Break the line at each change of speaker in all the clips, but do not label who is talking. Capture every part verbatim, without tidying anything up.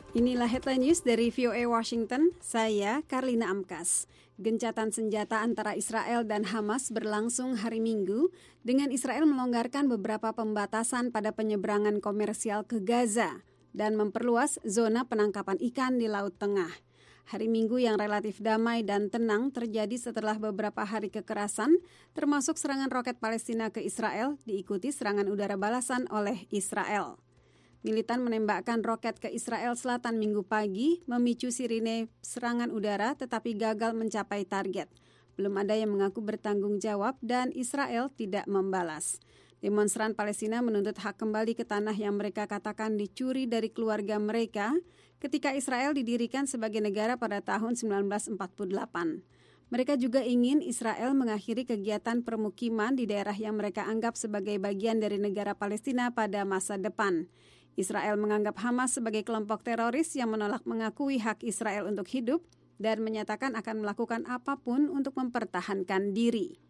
Inilah headline news dari V O A Washington, saya Karlina Amkas. Gencatan senjata antara Israel dan Hamas berlangsung hari Minggu dengan Israel melonggarkan beberapa pembatasan pada penyeberangan komersial ke Gaza dan memperluas zona penangkapan ikan di Laut Tengah. Hari Minggu yang relatif damai dan tenang terjadi setelah beberapa hari kekerasan, termasuk serangan roket Palestina ke Israel, diikuti serangan udara balasan oleh Israel. Militan menembakkan roket ke Israel Selatan Minggu pagi, memicu sirine serangan udara tetapi gagal mencapai target. Belum ada yang mengaku bertanggung jawab dan Israel tidak membalas. Demonstran Palestina menuntut hak kembali ke tanah yang mereka katakan dicuri dari keluarga mereka ketika Israel didirikan sebagai negara pada tahun sembilan belas empat puluh delapan. Mereka juga ingin Israel mengakhiri kegiatan permukiman di daerah yang mereka anggap sebagai bagian dari negara Palestina pada masa depan. Israel menganggap Hamas sebagai kelompok teroris yang menolak mengakui hak Israel untuk hidup dan menyatakan akan melakukan apapun untuk mempertahankan diri.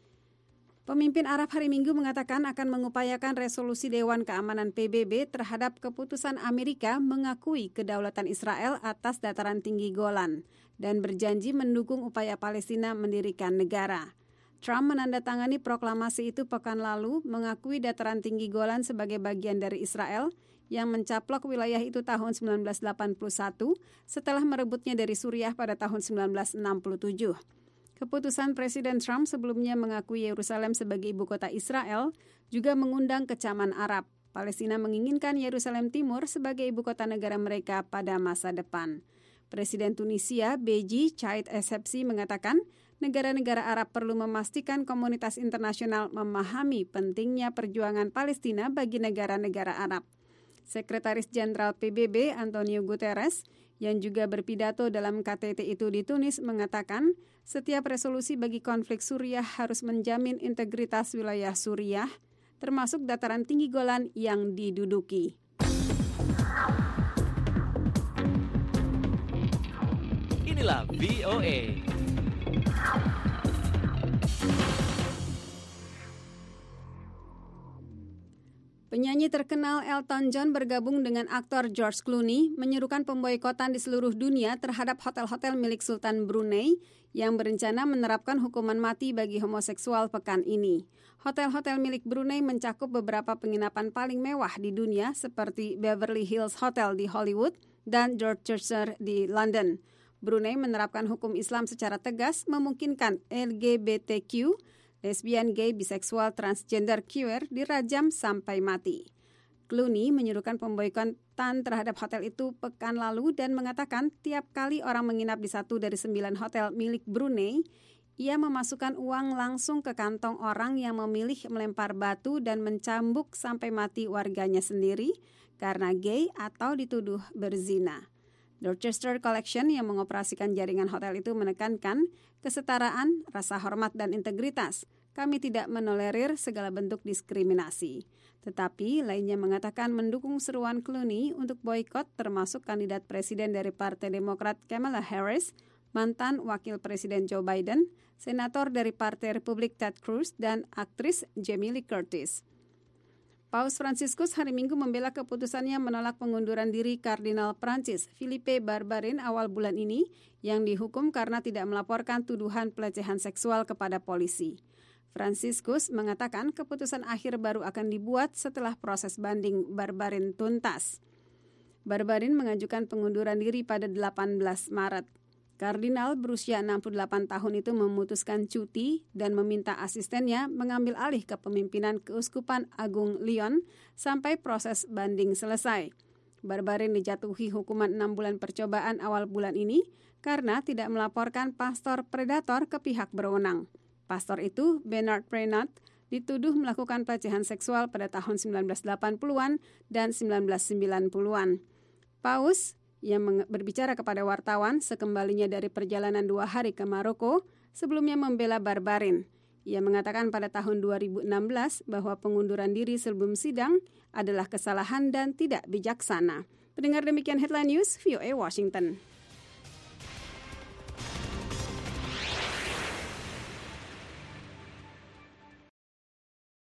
Pemimpin Arab hari Minggu mengatakan akan mengupayakan resolusi Dewan Keamanan P B B terhadap keputusan Amerika mengakui kedaulatan Israel atas dataran tinggi Golan dan berjanji mendukung upaya Palestina mendirikan negara. Trump menandatangani proklamasi itu pekan lalu mengakui dataran tinggi Golan sebagai bagian dari Israel yang mencaplok wilayah itu tahun sembilan belas delapan puluh satu setelah merebutnya dari Suriah pada tahun sembilan belas enam puluh tujuh. Keputusan Presiden Trump sebelumnya mengakui Yerusalem sebagai ibu kota Israel juga mengundang kecaman Arab. Palestina menginginkan Yerusalem Timur sebagai ibu kota negara mereka pada masa depan. Presiden Tunisia, Beji Caid Essebsi mengatakan negara-negara Arab perlu memastikan komunitas internasional memahami pentingnya perjuangan Palestina bagi negara-negara Arab. Sekretaris Jenderal P B B Antonio Guterres yang juga berpidato dalam K T T itu di Tunis mengatakan setiap resolusi bagi konflik Suriah harus menjamin integritas wilayah Suriah, termasuk dataran tinggi Golan yang diduduki.
Inilah V O A.
Penyanyi terkenal Elton John bergabung dengan aktor George Clooney menyerukan pemboikotan di seluruh dunia terhadap hotel-hotel milik Sultan Brunei yang berencana menerapkan hukuman mati bagi homoseksual pekan ini. Hotel-hotel milik Brunei mencakup beberapa penginapan paling mewah di dunia seperti Beverly Hills Hotel di Hollywood dan Dorchester di London. Brunei menerapkan hukum Islam secara tegas memungkinkan L G B T Q, lesbian, gay, biseksual, transgender, queer dirajam sampai mati. Clooney menyerukan pemboikotan terhadap hotel itu pekan lalu dan mengatakan tiap kali orang menginap di satu dari sembilan hotel milik Brunei, ia memasukkan uang langsung ke kantong orang yang memilih melempar batu dan mencambuk sampai mati warganya sendiri karena gay atau dituduh berzina. Dorchester Collection yang mengoperasikan jaringan hotel itu menekankan kesetaraan, rasa hormat dan integritas. Kami tidak menolerir segala bentuk diskriminasi. Tetapi lainnya mengatakan mendukung seruan Clooney untuk boikot termasuk kandidat presiden dari Partai Demokrat Kamala Harris, mantan wakil presiden Joe Biden, senator dari Partai Republik Ted Cruz dan aktris Jamie Lee Curtis. Paus Fransiskus hari Minggu membela keputusannya menolak pengunduran diri Kardinal Prancis Philippe Barbarin awal bulan ini yang dihukum karena tidak melaporkan tuduhan pelecehan seksual kepada polisi. Fransiskus mengatakan keputusan akhir baru akan dibuat setelah proses banding Barbarin tuntas. Barbarin mengajukan pengunduran diri pada delapan belas Maret. Kardinal berusia enam puluh delapan tahun itu memutuskan cuti dan meminta asistennya mengambil alih kepemimpinan Keuskupan Agung Lyon sampai proses banding selesai. Barbarin dijatuhi hukuman enam bulan percobaan awal bulan ini karena tidak melaporkan pastor predator ke pihak berwenang. Pastor itu, Bernard Prenat, dituduh melakukan pelecehan seksual pada tahun sembilan belas delapan puluhan dan sembilan belas sembilan puluhan. Paus yang berbicara kepada wartawan sekembalinya dari perjalanan dua hari ke Maroko, sebelumnya membela Barbarin. Ia mengatakan pada tahun dua ribu enam belas bahwa pengunduran diri sebelum sidang adalah kesalahan dan tidak bijaksana. Pendengar demikian headline news V O A Washington.